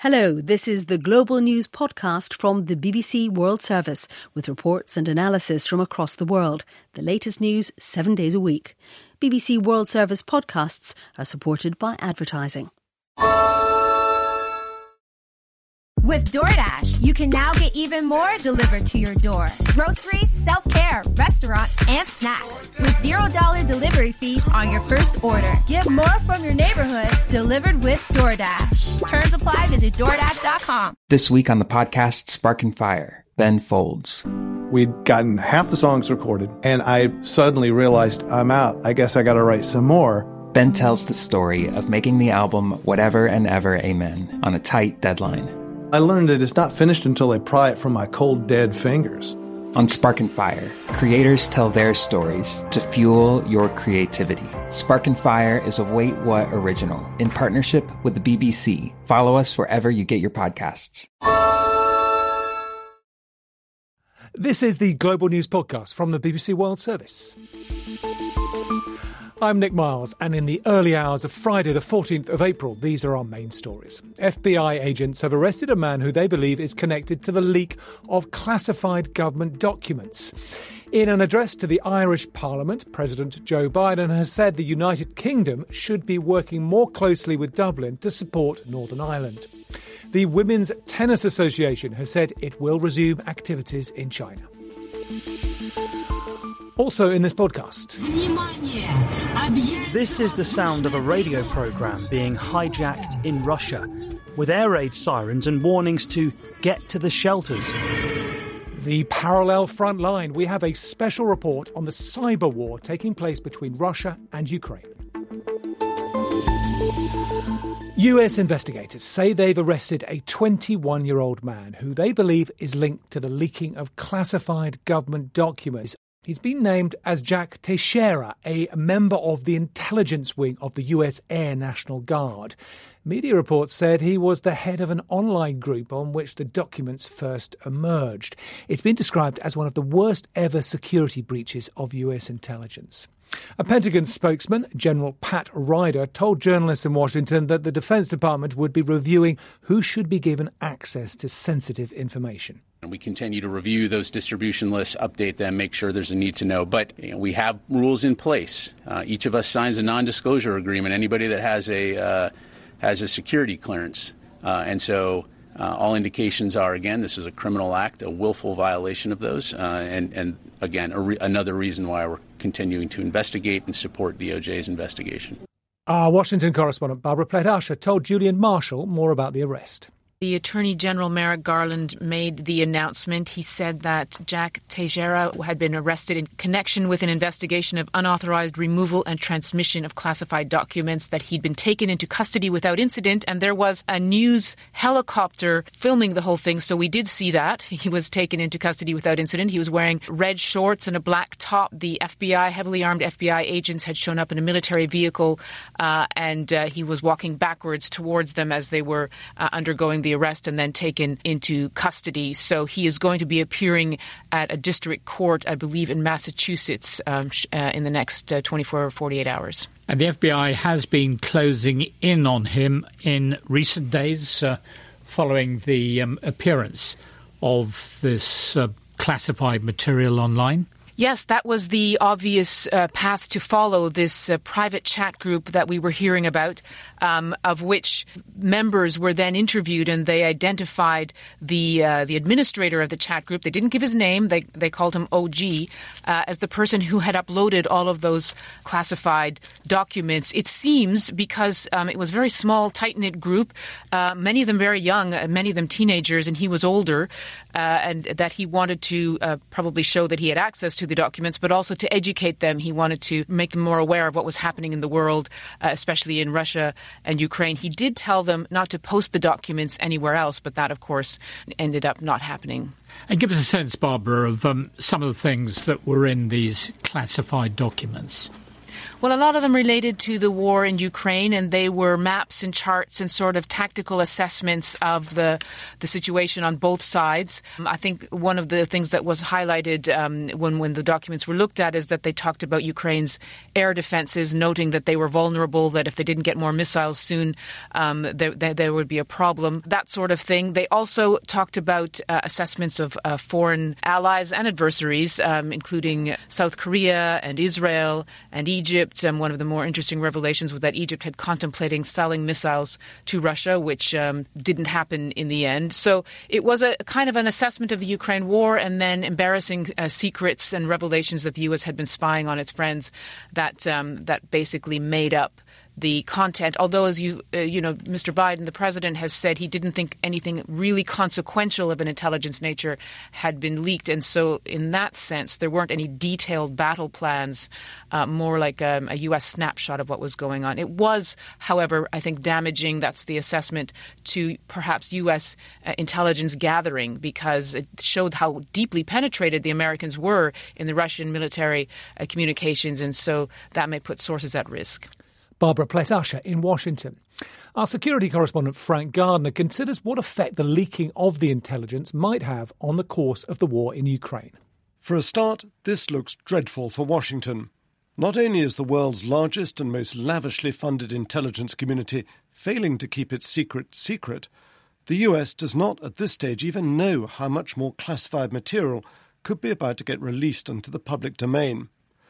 Hello, this is the Global News podcast from the BBC World Service with reports and analysis from across the world. The latest news 7 days a week. BBC World Service podcasts are supported by advertising. With DoorDash, you can now get even more delivered to your door. Groceries, self-care, restaurants, and snacks. With $0 delivery fees on your first order. Get more from your neighborhood delivered with DoorDash. Terms apply. Visit DoorDash.com. This week on the podcast Spark and Fire, Ben Folds. We'd gotten half the songs recorded, and I suddenly realized I'm out. I guess I got to write some more. Ben tells the story of making the album Whatever and Ever Amen on a tight deadline. I learned that it's not finished until I pry it from my cold, dead fingers. On Spark and Fire, creators tell their stories to fuel your creativity. Spark and Fire is a Wait What original in partnership with the BBC. Follow us wherever you get your podcasts. This is the Global News Podcast from the BBC World Service. I'm Nick Miles, and in the early hours of Friday the 14th of April, these are our main stories. FBI agents have arrested a man who they believe is connected to the leak of classified government documents. In an address to the Irish Parliament, President Joe Biden has said the United Kingdom should be working more closely with Dublin to support Northern Ireland. The Women's Tennis Association has said it will resume activities in China. Also in this podcast. This is the sound of a radio programme being hijacked in Russia, with air raid sirens and warnings to get to the shelters. The parallel front line. We have a special report on the cyber war taking place between Russia and Ukraine. US investigators say they've arrested a 21-year-old man who they believe is linked to the leaking of classified government documents. He's been named as Jack Teixeira, a member of the intelligence wing of the US Air National Guard. Media reports said he was the head of an online group on which the documents first emerged. It's been described as one of the worst ever security breaches of US intelligence. A Pentagon spokesman, General Pat Ryder, told journalists in Washington that the Defense Department would be reviewing who should be given access to sensitive information. And we continue to review those distribution lists, update them, make sure there's a need to know. But we have rules in place. Each of us signs a non-disclosure agreement. Anybody that has a security clearance. And so all indications are, again, this is a criminal act, a willful violation of those. And again, another reason why we're continuing to investigate and support DOJ's investigation. Our Washington correspondent Barbara Plett-Usher told Julian Marshall more about the arrest. The Attorney General Merrick Garland made the announcement. He said that Jack Teixeira had been arrested in connection with an investigation of unauthorized removal and transmission of classified documents, that he'd been taken into custody without incident, and there was a news helicopter filming the whole thing, so we did see that. He was taken into custody without incident. He was wearing red shorts and a black top. The FBI, heavily armed FBI agents had shown up in a military vehicle, and he was walking backwards towards them as they were undergoing the arrest and then taken into custody. So he is going to be appearing at a district court, I believe, in Massachusetts in the next 24 or 48 hours. And the FBI has been closing in on him in recent days following the appearance of this classified material online. Yes, that was the obvious path to follow, this private chat group that we were hearing about, of which members were then interviewed, and they identified the administrator of the chat group. They didn't give his name. They called him OG as the person who had uploaded all of those classified documents. It seems because it was a very small, tight-knit group, many of them very young, many of them teenagers, and he was older, and that he wanted to probably show that he had access to the documents, but also to educate them. He wanted to make them more aware of what was happening in the world, especially in Russia and Ukraine. He did tell them not to post the documents anywhere else, but that, of course, ended up not happening. And give us a sense, Barbara, of some of the things that were in these classified documents. Well, a lot of them related to the war in Ukraine, and they were maps and charts and sort of tactical assessments of the situation on both sides. I think one of the things that was highlighted when the documents were looked at is that they talked about Ukraine's air defenses, noting that they were vulnerable, that if they didn't get more missiles soon, there would be a problem, that sort of thing. They also talked about assessments of foreign allies and adversaries, including South Korea and Israel and Egypt. One of the more interesting revelations was that Egypt had contemplating selling missiles to Russia, which didn't happen in the end. So it was a kind of an assessment of the Ukraine war, and then embarrassing secrets and revelations that the U.S. had been spying on its friends that basically made up the content, although, as Mr. Biden, the president, has said he didn't think anything really consequential of an intelligence nature had been leaked. And so in that sense, there weren't any detailed battle plans, more like a U.S. snapshot of what was going on. It was, however, I think damaging, that's the assessment, to perhaps U.S. Intelligence gathering, because it showed how deeply penetrated the Americans were in the Russian military communications. And so that may put sources at risk. Barbara Plett-Usher in Washington. Our security correspondent Frank Gardner considers what effect the leaking of the intelligence might have on the course of the war in Ukraine. For a start, this looks dreadful for Washington. Not only is the world's largest and most lavishly funded intelligence community failing to keep its secret, the US does not at this stage even know how much more classified material could be about to get released into the public domain.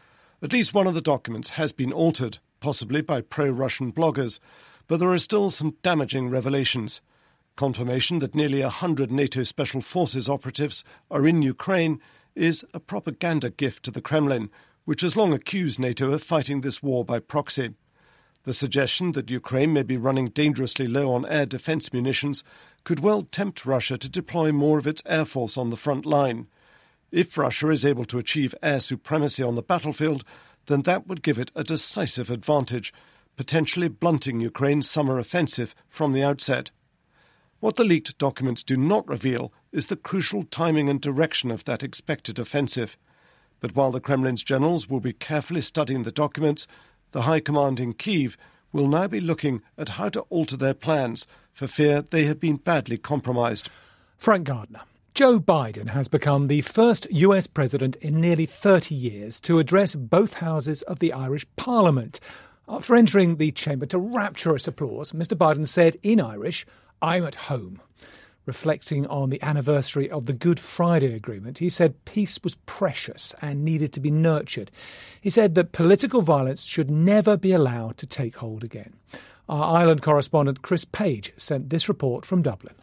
At least one of the documents has been altered, possibly by pro-Russian bloggers, but there are still some damaging revelations. Confirmation that nearly 100 NATO Special Forces operatives are in Ukraine is a propaganda gift to the Kremlin, which has long accused NATO of fighting this war by proxy. The suggestion that Ukraine may be running dangerously low on air defence munitions could well tempt Russia to deploy more of its air force on the front line. If Russia is able to achieve air supremacy on the battlefield, then that would give it a decisive advantage, potentially blunting Ukraine's summer offensive from the outset. What the leaked documents do not reveal is the crucial timing and direction of that expected offensive. But while the Kremlin's generals will be carefully studying the documents, the High Command in Kyiv will now be looking at how to alter their plans for fear they have been badly compromised. Frank Gardner. Joe Biden has become the first US president in nearly 30 years to address both houses of the Irish Parliament. After entering the chamber to rapturous applause, Mr. Biden said in Irish, "I'm at home." Reflecting on the anniversary of the Good Friday Agreement, he said peace was precious and needed to be nurtured. He said that political violence should never be allowed to take hold again. Our Ireland correspondent Chris Page sent this report from Dublin.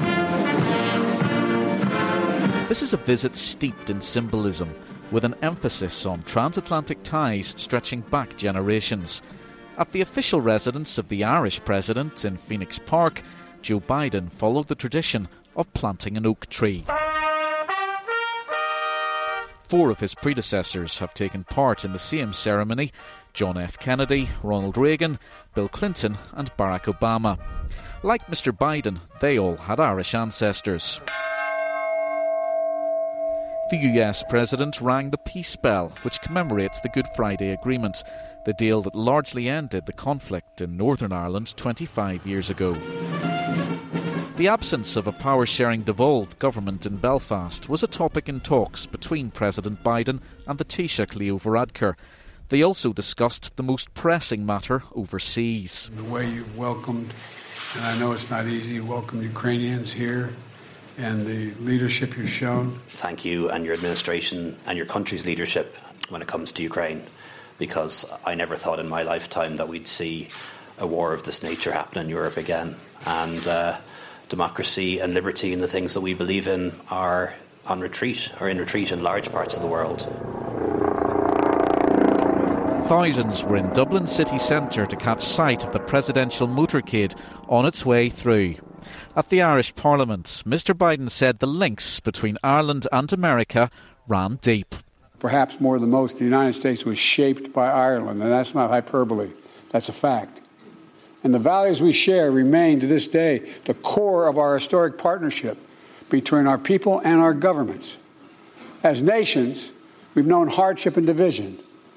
This is a visit steeped in symbolism, with an emphasis on transatlantic ties stretching back generations. At the official residence of the Irish president in Phoenix Park, Joe Biden followed the tradition of planting an oak tree. 4 of his predecessors have taken part in the same ceremony: John F. Kennedy, Ronald Reagan, Bill Clinton and Barack Obama. Like Mr. Biden, they all had Irish ancestors. The US president rang the peace bell, which commemorates the Good Friday Agreement, the deal that largely ended the conflict in Northern Ireland 25 years ago. The absence of a power-sharing devolved government in Belfast was a topic in talks between President Biden and the Taoiseach Leo Varadkar. They also discussed the most pressing matter overseas. The way you've welcomed, and I know it's not easy, welcome Ukrainians here, and the leadership you've shown. Thank you and your administration and your country's leadership when it comes to Ukraine, because I never thought in my lifetime that we'd see a war of this nature happen in Europe again. And democracy and liberty and the things that we believe in are on retreat, or in retreat in large parts of the world. Thousands were in Dublin city centre to catch sight of the presidential motorcade on its way through. At the Irish Parliament, Mr. Biden said the links between Ireland and America ran deep. Perhaps more than most, the United States was shaped by Ireland, and that's not hyperbole. That's a fact. And the values we share remain to this day the core of our historic partnership between our people and our governments. As nations, we've known hardship and division,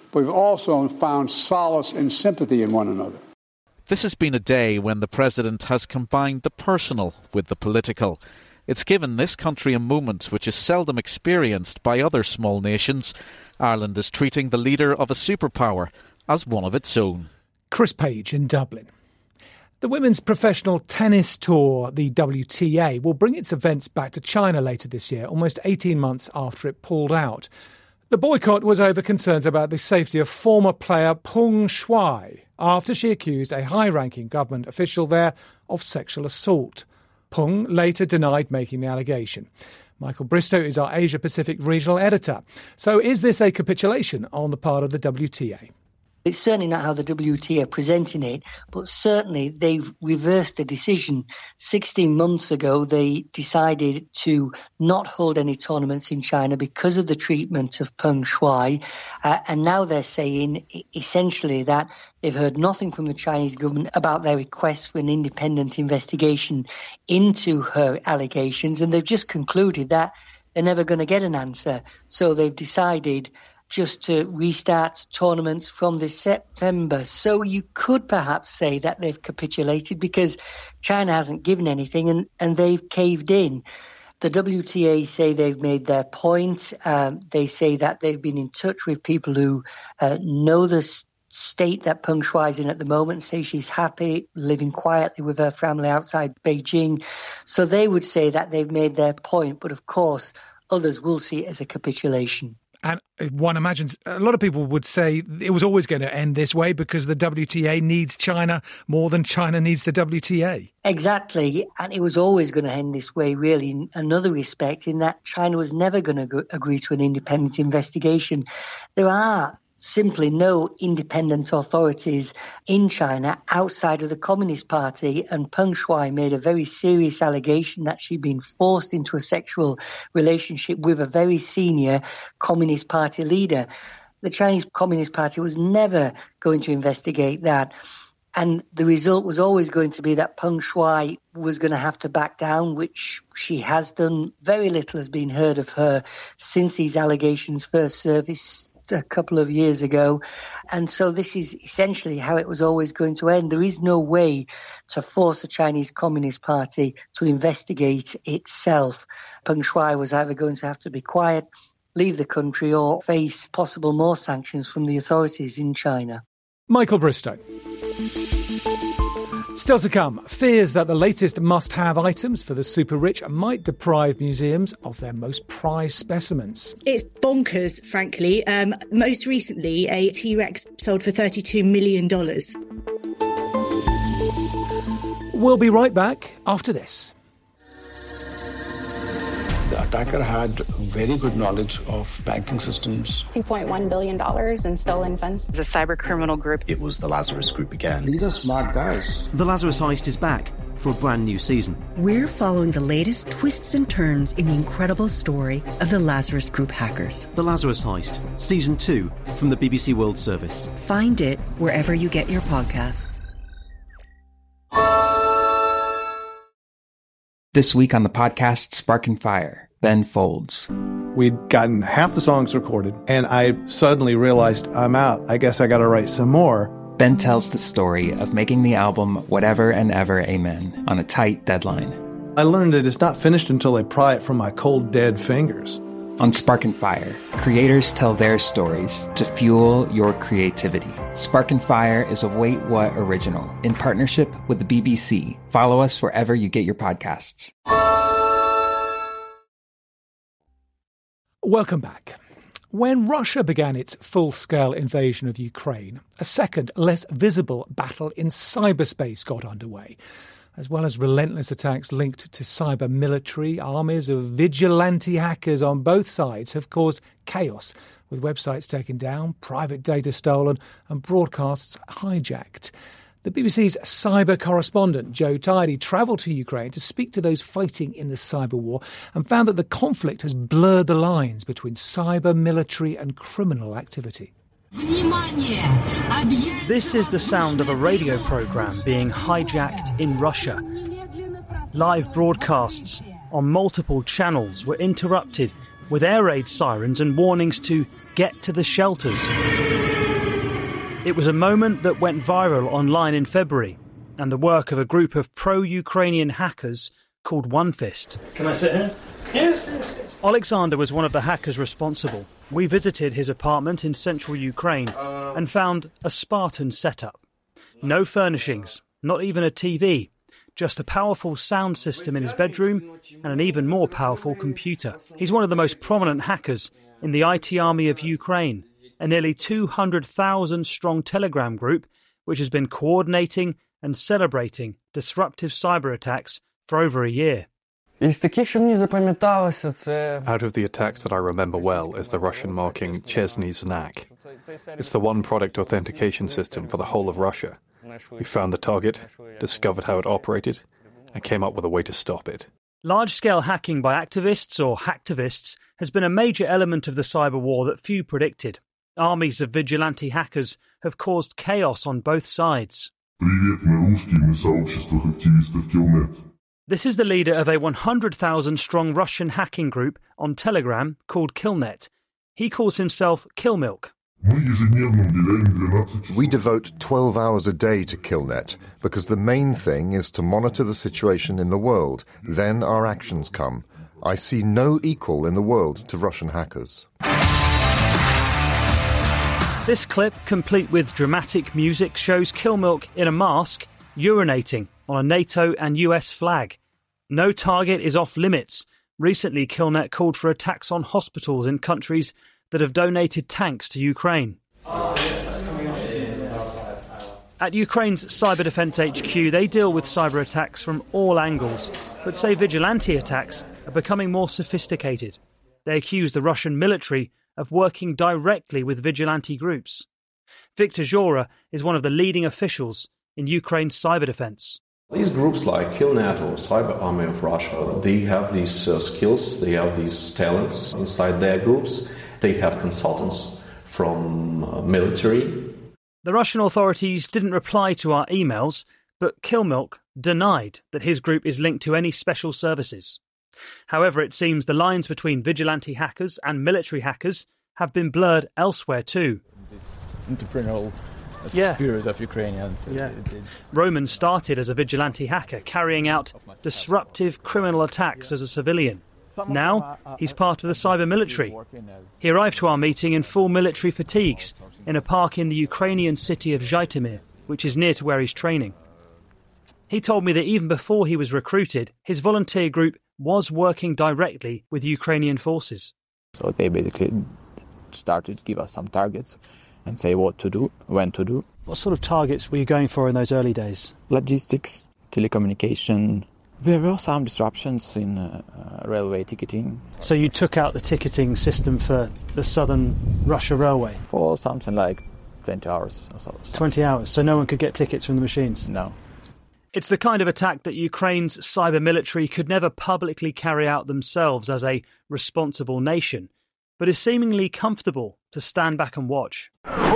but we've also found solace and sympathy in one another. This has been a day when the President has combined the personal with the political. It's given this country a moment which is seldom experienced by other small nations. Ireland is treating the leader of a superpower as one of its own. Chris Page in Dublin. The Women's Professional Tennis Tour, the WTA, will bring its events back to China later this year, almost 18 months after it pulled out. The boycott was over concerns about the safety of former player Peng Shuai after she accused a high-ranking government official there of sexual assault. Peng later denied making the allegation. Michael Bristow is our Asia-Pacific regional editor. So is this a capitulation on the part of the WTA? It's certainly not how the WTA are presenting it, but certainly they've reversed the decision. 16 months ago, they decided to not hold any tournaments in China because of the treatment of Peng Shuai. And now they're saying essentially that they've heard nothing from the Chinese government about their request for an independent investigation into her allegations. And they've just concluded that they're never going to get an answer. So they've decided just to restart tournaments from this September. So you could perhaps say that they've capitulated because China hasn't given anything and they've caved in. The WTA say they've made their point. They say that they've been in touch with people who know the state that Peng Shuai is in at the moment and say she's happy living quietly with her family outside Beijing. So they would say that they've made their point. But of course, others will see it as a capitulation. And one imagines a lot of people would say it was always going to end this way because the WTA needs China more than China needs the WTA. Exactly. And it was always going to end this way, really, in another respect, in that China was never going to agree to an independent investigation. There are simply no independent authorities in China outside of the Communist Party, and Peng Shuai made a very serious allegation that she'd been forced into a sexual relationship with a very senior Communist Party leader. The Chinese Communist Party was never going to investigate that. And the result was always going to be that Peng Shuai was going to have to back down, which she has done. Very little has been heard of her since these allegations first surfaced a couple of years ago. And so this is essentially how it was always going to end. There is no way to force the Chinese Communist Party to investigate itself. Peng Shuai was either going to have to be quiet, leave the country, or face possible more sanctions from the authorities in China. Michael Bristow. Still to come, fears that the latest must-have items for the super-rich might deprive museums of their most prized specimens. It's bonkers, frankly. Most recently, a T-Rex sold for $32 million. We'll be right back after this. The attacker had very good knowledge of banking systems. $2.1 billion in stolen funds. It's a cyber criminal group. It was the Lazarus Group again. These are smart guys. The Lazarus Heist is back for a brand new season. We're following the latest twists and turns in the incredible story of the Lazarus Group hackers. The Lazarus Heist, Season 2 from the BBC World Service. Find it wherever you get your podcasts. This week on the podcast Spark and Fire, Ben Folds. We'd gotten half the songs recorded, and I suddenly realized I'm out. I guess I got to write some more. Ben tells the story of making the album Whatever and Ever Amen on a tight deadline. I learned that it's not finished until I pry it from my cold, dead fingers. On Spark and Fire, creators tell their stories to fuel your creativity. Spark and Fire is a Wait What original in partnership with the BBC. Follow us wherever you get your podcasts. Welcome back. When Russia began its full-scale invasion of Ukraine, a second, less visible battle in cyberspace got underway. As well as relentless attacks linked to cyber military, armies of vigilante hackers on both sides have caused chaos, with websites taken down, private data stolen, and broadcasts hijacked. The BBC's cyber correspondent, Joe Tidy, travelled to Ukraine to speak to those fighting in the cyber war and found that the conflict has blurred the lines between cyber, military and criminal activity. This is the sound of a radio programme being hijacked in Russia. Live broadcasts on multiple channels were interrupted with air raid sirens and warnings to get to the shelters. It was a moment that went viral online in February, and the work of a group of pro-Ukrainian hackers called One Fist. Can I sit here? Yes. Alexander was one of the hackers responsible. We visited his apartment in central Ukraine and found a Spartan setup. No furnishings, not even a TV, just a powerful sound system in his bedroom and an even more powerful computer. He's one of the most prominent hackers in the IT army of Ukraine, a nearly 200,000 strong Telegram group which has been coordinating and celebrating disruptive cyber attacks for over a year. Out of the attacks that I remember well is the Russian marking Chesny Znak. It's the one-product authentication system for the whole of Russia. We found the target, discovered how it operated, and came up with a way to stop it. Large-scale hacking by activists or hacktivists has been a major element of the cyber war that few predicted. Armies of vigilante hackers have caused chaos on both sides. This is the leader of a 100,000-strong Russian hacking group on Telegram called Killnet. He calls himself Killmilk. We devote 12 hours a day to Killnet because the main thing is to monitor the situation in the world. Then our actions come. I see no equal in the world to Russian hackers. This clip, complete with dramatic music, shows Killmilk in a mask urinating on a NATO and US flag. No target is off limits. Recently, Killnet called for attacks on hospitals in countries that have donated tanks to Ukraine. At Ukraine's Cyber Defence HQ, they deal with cyber attacks from all angles, but say vigilante attacks are becoming more sophisticated. They accuse the Russian military of working directly with vigilante groups. Viktor Zhora is one of the leading officials in Ukraine's cyber defence. These groups like Killnet or Cyber Army of Russia, they have these skills, they have these talents inside their groups. They have consultants from military. The Russian authorities didn't reply to our emails, but Killmilk denied that his group is linked to any special services. However, it seems the lines between vigilante hackers and military hackers have been blurred elsewhere too. Entrepreneurial spirit of Ukrainians. Yeah. Roman started as a vigilante hacker, carrying out disruptive criminal attacks as a civilian. Now, he's part of the cyber military. He arrived to our meeting in full military fatigues in a park in the Ukrainian city of Zhytomyr, which is near to where he's training. He told me that even before he was recruited, his volunteer group was working directly with Ukrainian forces. So they basically started to give us some targets and say what to do, when to do. What sort of targets were you going for in those early days? Logistics, telecommunication. There were some disruptions in railway ticketing. So you took out the ticketing system for the southern Russia railway? For something like 20 hours or so. 20 hours, so no one could get tickets from the machines? No. It's the kind of attack that Ukraine's cyber military could never publicly carry out themselves as a responsible nation, but is seemingly comfortable to stand back and watch.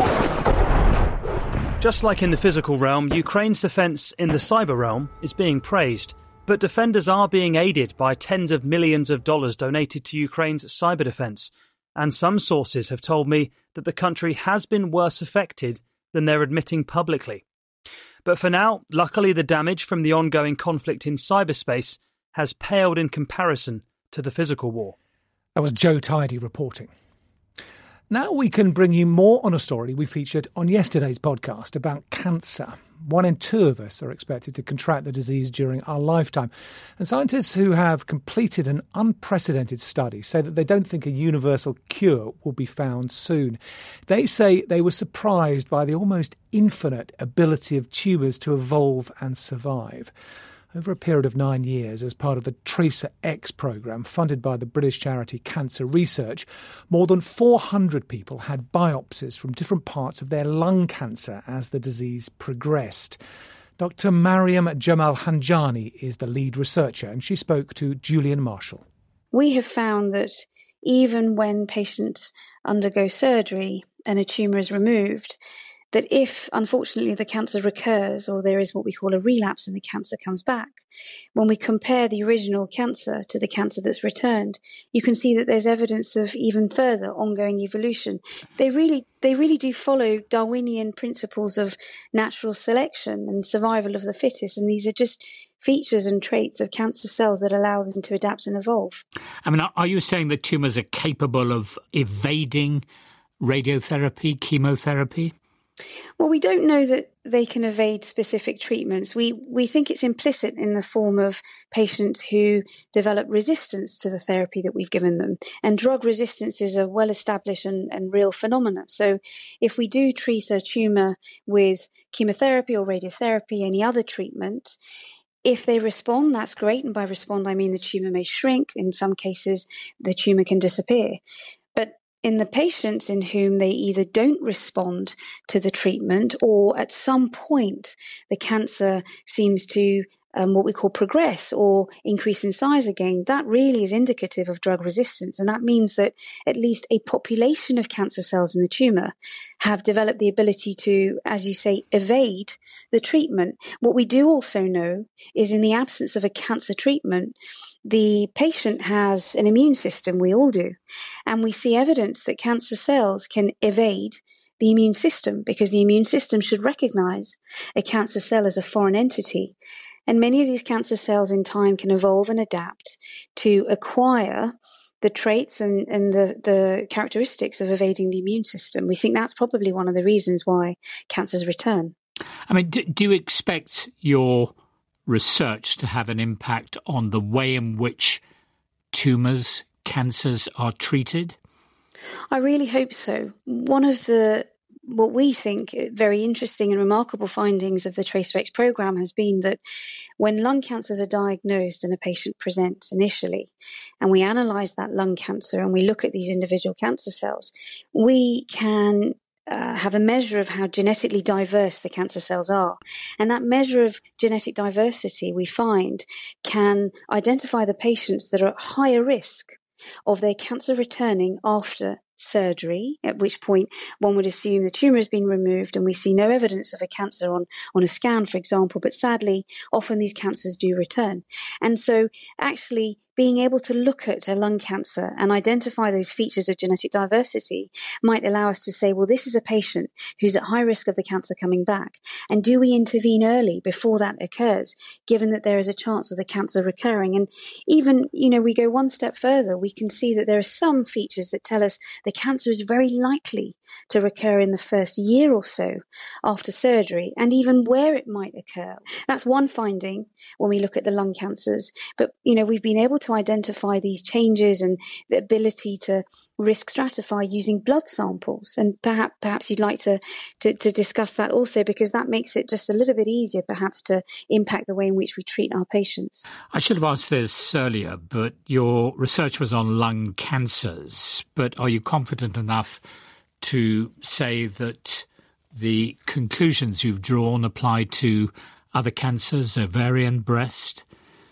Just like in the physical realm, Ukraine's defence in the cyber realm is being praised. But defenders are being aided by tens of millions of dollars donated to Ukraine's cyber defence, and some sources have told me that the country has been worse affected than they're admitting publicly. But for now, luckily the damage from the ongoing conflict in cyberspace has paled in comparison to the physical war. That was Joe Tidy reporting. Now we can bring you more on a story we featured on yesterday's podcast about cancer. 1 in 2 of us are expected to contract the disease during our lifetime. And scientists who have completed an unprecedented study say that they don't think a universal cure will be found soon. They say they were surprised by the almost infinite ability of tumours to evolve and survive. Over a period of 9 years, as part of the TRACER-X programme funded by the British charity Cancer Research, more than 400 people had biopsies from different parts of their lung cancer as the disease progressed. Dr. Mariam Jamal-Hanjani is the lead researcher, and she spoke to Julian Marshall. We have found that even when patients undergo surgery and a tumour is removed, that if, unfortunately, the cancer recurs or there is what we call a relapse and the cancer comes back, when we compare the original cancer to the cancer that's returned, you can see that there's evidence of even further ongoing evolution. They really do follow Darwinian principles of natural selection and survival of the fittest, and these are just features and traits of cancer cells that allow them to adapt and evolve. I mean, are you saying that tumours are capable of evading radiotherapy, chemotherapy? Well, we don't know that they can evade specific treatments. We think it's implicit in the form of patients who develop resistance to the therapy that we've given them. And drug resistance is a well-established and real phenomenon. So if we do treat a tumour with chemotherapy or radiotherapy, any other treatment, if they respond, that's great. And by respond, I mean the tumour may shrink. In some cases, the tumour can disappear. But in the patients in whom they either don't respond to the treatment or at some point the cancer seems to what we call progress or increase in size again, that really is indicative of drug resistance. And that means that at least a population of cancer cells in the tumour have developed the ability to, as you say, evade the treatment. What we do also know is in the absence of a cancer treatment, the patient has an immune system, we all do, and we see evidence that cancer cells can evade the immune system because the immune system should recognize a cancer cell as a foreign entity. And many of these cancer cells in time can evolve and adapt to acquire the traits and the characteristics of evading the immune system. We think that's probably one of the reasons why cancers return. I mean, do you expect your research to have an impact on the way in which tumours, cancers are treated? I really hope so. One of what we think very interesting and remarkable findings of the TracerX program has been that when lung cancers are diagnosed and a patient presents initially, and we analyse that lung cancer and we look at these individual cancer cells, we can have a measure of how genetically diverse the cancer cells are. And that measure of genetic diversity, we find, can identify the patients that are at higher risk of their cancer returning after surgery, at which point one would assume the tumour has been removed and we see no evidence of a cancer on a scan, for example, but sadly, often these cancers do return. And so actually being able to look at a lung cancer and identify those features of genetic diversity might allow us to say, well, this is a patient who's at high risk of the cancer coming back. And do we intervene early before that occurs, given that there is a chance of the cancer recurring? And even, we go one step further, we can see that there are some features that tell us the cancer is very likely to recur in the first year or so after surgery, and even where it might occur. That's one finding when we look at the lung cancers. But, we've been able to identify these changes and the ability to risk stratify using blood samples. And perhaps you'd like to discuss that also, because that makes it just a little bit easier perhaps to impact the way in which we treat our patients. I should have asked this earlier, but your research was on lung cancers. But are you confident enough to say that the conclusions you've drawn apply to other cancers, ovarian, breast?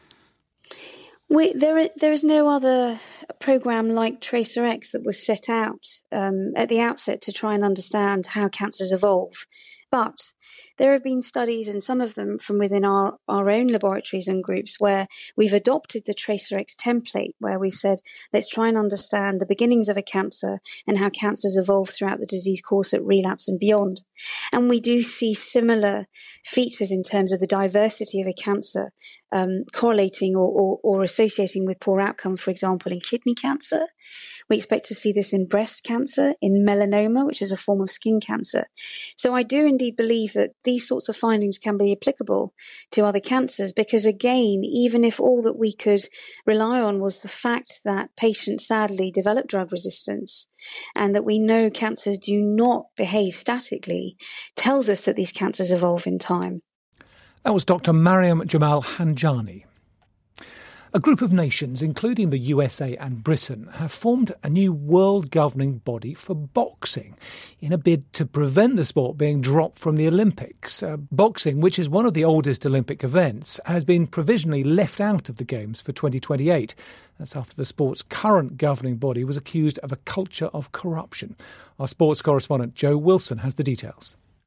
There is no other program like TracerX that was set out at the outset to try and understand how cancers evolve. But there have been studies, and some of them from within our own laboratories and groups, where we've adopted the TracerX template, where we've said, let's try and understand the beginnings of a cancer and how cancers evolve throughout the disease course at relapse and beyond. And we do see similar features in terms of the diversity of a cancer correlating or associating with poor outcome, for example, in kidney cancer. We expect to see this in breast cancer, in melanoma, which is a form of skin cancer. So I do indeed believe that these sorts of findings can be applicable to other cancers, because again, even if all that we could rely on was the fact that patients sadly develop drug resistance and that we know cancers do not behave statically, tells us that these cancers evolve in time. That was Dr. Mariam Jamal Hanjani. A group of nations, including the USA and Britain, have formed a new world governing body for boxing in a bid to prevent the sport being dropped from the Olympics. Boxing, which is one of the oldest Olympic events, has been provisionally left out of the Games for 2028. That's after the sport's current governing body was accused of a culture of corruption. Our sports correspondent Joe Wilson has the details.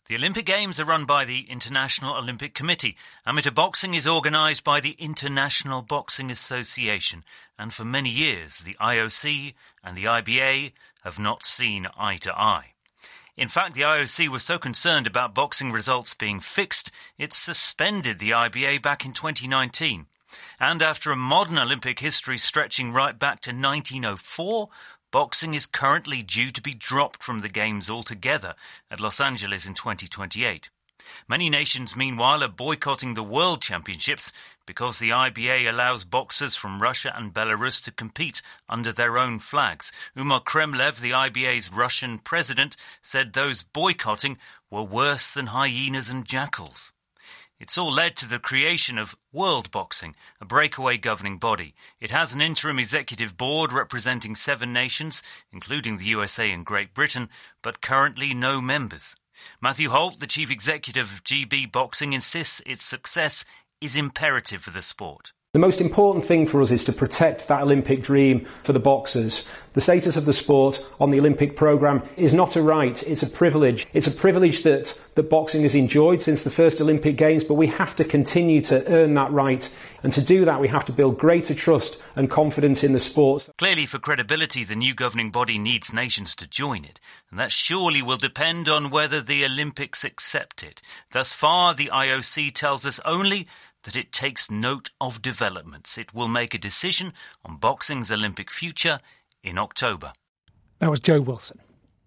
The Olympic Games are run by the International Olympic Committee. Amateur boxing is organised by the International Boxing Association. And for many years, the IOC and the IBA have not seen eye to eye. In fact, the IOC was so concerned about boxing results being fixed, it suspended the IBA back in 2019. And after a modern Olympic history stretching right back to 1904, boxing is currently due to be dropped from the Games altogether at Los Angeles in 2028. Many nations, meanwhile, are boycotting the World Championships because the IBA allows boxers from Russia and Belarus to compete under their own flags. Umar Kremlev, the IBA's Russian president, said those boycotting were worse than hyenas and jackals. It's all led to the creation of World Boxing, a breakaway governing body. It has an interim executive board representing 7 nations, including the USA and Great Britain, but currently no members. Matthew Holt, the chief executive of GB Boxing, insists its success is imperative for the sport. The most important thing for us is to protect that Olympic dream for the boxers. The status of the sport on the Olympic programme is not a right, it's a privilege. It's a privilege that boxing has enjoyed since the first Olympic Games, but we have to continue to earn that right. And to do that, we have to build greater trust and confidence in the sport. Clearly, for credibility, the new governing body needs nations to join it. And that surely will depend on whether the Olympics accept it. Thus far, the IOC tells us only that it takes note of developments. It will make a decision on boxing's Olympic future in October. That was Joe Wilson.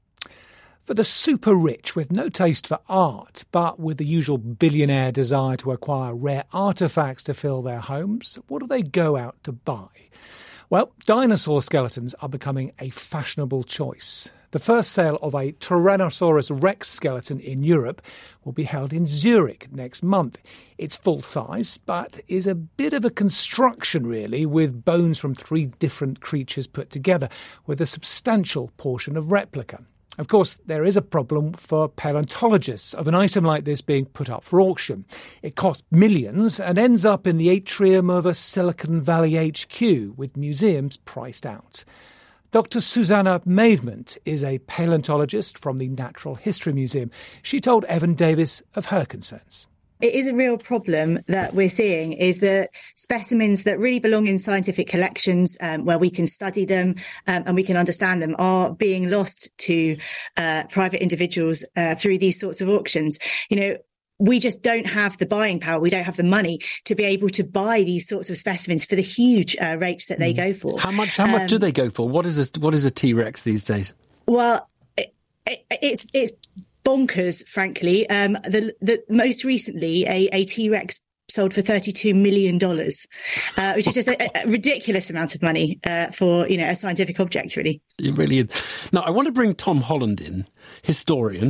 For the super rich with no taste for art, but with the usual billionaire desire to acquire rare artefacts to fill their homes, what do they go out to buy? Well, dinosaur skeletons are becoming a fashionable choice. The first sale of a Tyrannosaurus Rex skeleton in Europe will be held in Zurich next month. It's full size, but is a bit of a construction really, with bones from 3 different creatures put together, with a substantial portion of replica. Of course, there is a problem for paleontologists of an item like this being put up for auction. It costs millions and ends up in the atrium of a Silicon Valley HQ, with museums priced out. Dr. Susanna Maidment is a paleontologist from the Natural History Museum. She told Evan Davis of her concerns. It is a real problem that we're seeing is that specimens that really belong in scientific collections where we can study them and we can understand them are being lost to private individuals through these sorts of auctions. You know, we just don't have the buying power. We don't have the money to be able to buy these sorts of specimens for the huge rates that they go for. How much do they go for? What is a T-Rex these days? Well, it's bonkers, frankly. The most recently, a T-Rex sold for $32 million, which is just a ridiculous amount of money for a scientific object, really. It really is. Now, I want to bring Tom Holland in, historian.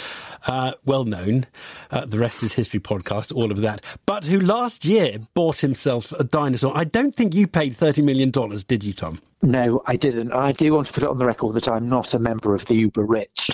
Well known, the Rest is History podcast, all of that, but who last year bought himself a dinosaur. I don't think you paid $30 million, did you, Tom? No, I didn't. I do want to put it on the record that I'm not a member of the uber rich.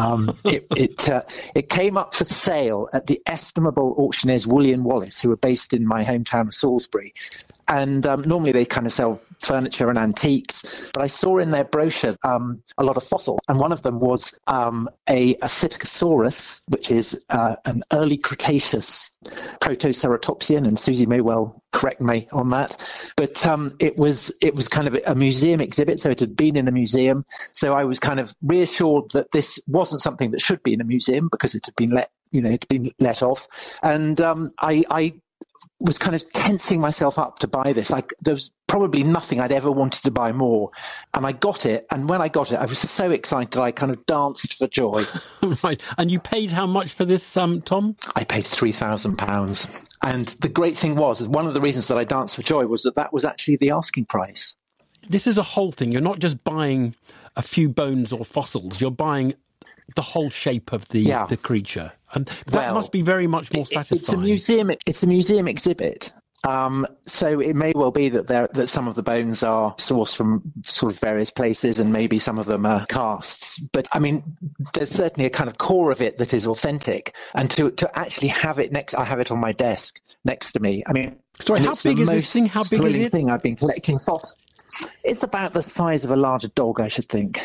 It came up for sale at the estimable auctioneers Woolley and Wallace, who are based in my hometown of Salisbury. And normally they kind of sell furniture and antiques, but I saw in their brochure a lot of fossils, and one of them was a Psittacosaurus, which is an early Cretaceous Protoceratopsian, and Susie may well correct me on that. But it was kind of a museum exhibit, so it had been in a museum. So I was kind of reassured that this wasn't something that should be in a museum because it had been let off, and I was kind of tensing myself up to buy this. There was probably nothing I'd ever wanted to buy more. And I got it. And when I got it, I was so excited I kind of danced for joy. Right. And you paid how much for this, Tom? I paid £3,000. And the great thing was, one of the reasons that I danced for joy was that was actually the asking price. This is a whole thing. You're not just buying a few bones or fossils. You're buying the whole shape of the creature, and that must be very much more satisfying. It's a museum exhibit, so it may well be that some of the bones are sourced from sort of various places, and maybe some of them are casts. But I mean, there's certainly a kind of core of it that is authentic, and to actually have it I have it on my desk next to me. I mean, sorry, how big is this thing? How big is it? Thing I've been collecting for. It's about the size of a larger dog, I should think.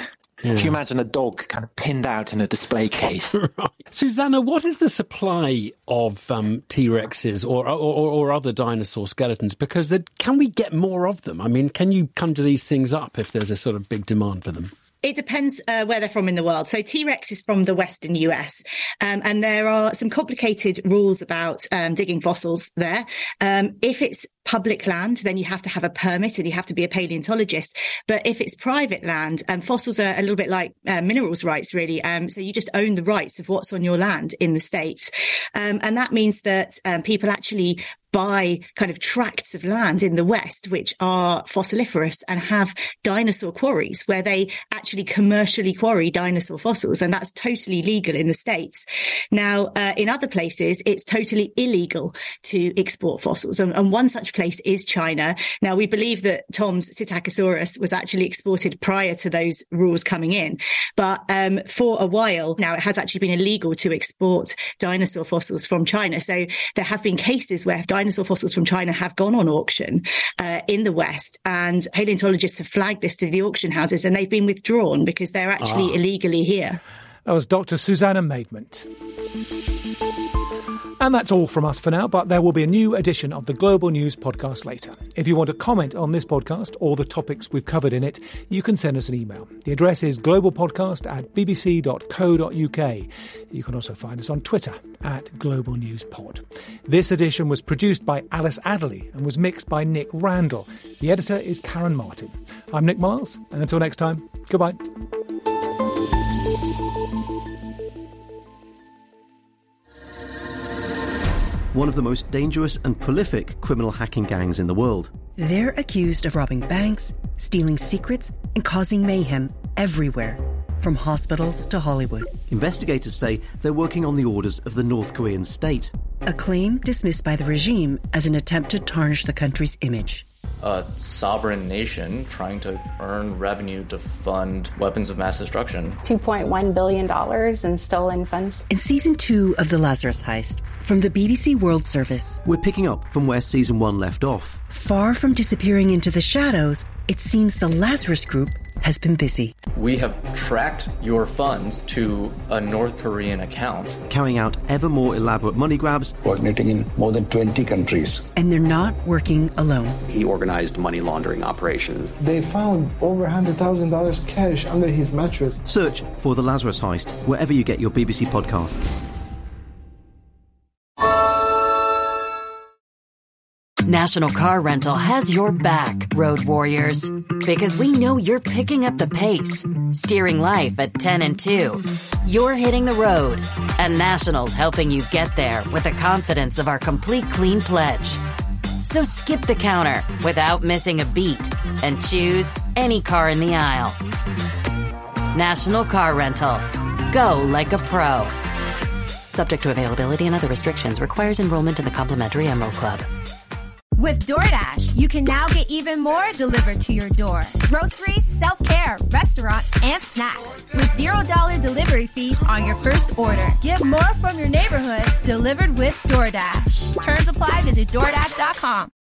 Yeah. If you imagine a dog kind of pinned out in a display case. Right. Susanna, what is the supply of T-Rexes or other dinosaur skeletons? Because can we get more of them? I mean, can you conjure these things up if there's a sort of big demand for them? It depends where they're from in the world. So T-Rex is from the Western US, and there are some complicated rules about digging fossils there. If it's public land, then you have to have a permit and you have to be a paleontologist. But if it's private land, fossils are a little bit like minerals rights, really. So you just own the rights of what's on your land in the States. And that means that people actually buy kind of tracts of land in the West, which are fossiliferous and have dinosaur quarries where they actually commercially quarry dinosaur fossils. And that's totally legal in the States. Now, in other places, it's totally illegal to export fossils. And one such place is China. Now, we believe that Tom's Psittacosaurus was actually exported prior to those rules coming in. But for a while now, it has actually been illegal to export dinosaur fossils from China. So there have been cases where dinosaur fossils from China have gone on auction in the West, and paleontologists have flagged this to the auction houses, and they've been withdrawn because they're actually illegally here. That was Dr. Susanna Maidment. And that's all from us for now, but there will be a new edition of the Global News podcast later. If you want to comment on this podcast or the topics we've covered in it, you can send us an email. The address is globalpodcast@bbc.co.uk. You can also find us on Twitter @GlobalNewsPod. This edition was produced by Alice Adderley and was mixed by Nick Randall. The editor is Karen Martin. I'm Nick Miles, and until next time, goodbye. One of the most dangerous and prolific criminal hacking gangs in the world. They're accused of robbing banks, stealing secrets, and causing mayhem everywhere, from hospitals to Hollywood. Investigators say they're working on the orders of the North Korean state. A claim dismissed by the regime as an attempt to tarnish the country's image. A sovereign nation trying to earn revenue to fund weapons of mass destruction. $2.1 billion in stolen funds. In Season 2 of The Lazarus Heist, from the BBC World Service. We're picking up from where Season 1 left off. Far from disappearing into the shadows, it seems the Lazarus Group has been busy. We have tracked your funds to a North Korean account. Carrying out ever more elaborate money grabs. Coordinating in more than 20 countries. And they're not working alone. He organized money laundering operations. They found over $100,000 cash under his mattress. Search for The Lazarus Heist wherever you get your BBC podcasts. National Car Rental has your back, road warriors. Because we know you're picking up the pace, steering life at 10 and 2. You're hitting the road, and National's helping you get there with the confidence of our Complete Clean Pledge. So skip the counter without missing a beat and choose any car in the aisle. National Car Rental. Go like a pro. Subject to availability and other restrictions. Requires enrollment in the complimentary Emerald Club. With DoorDash, you can now get even more delivered to your door. Groceries, self-care, restaurants, and snacks. With $0 delivery fees on your first order. Get more from your neighborhood delivered with DoorDash. Terms apply. Visit DoorDash.com.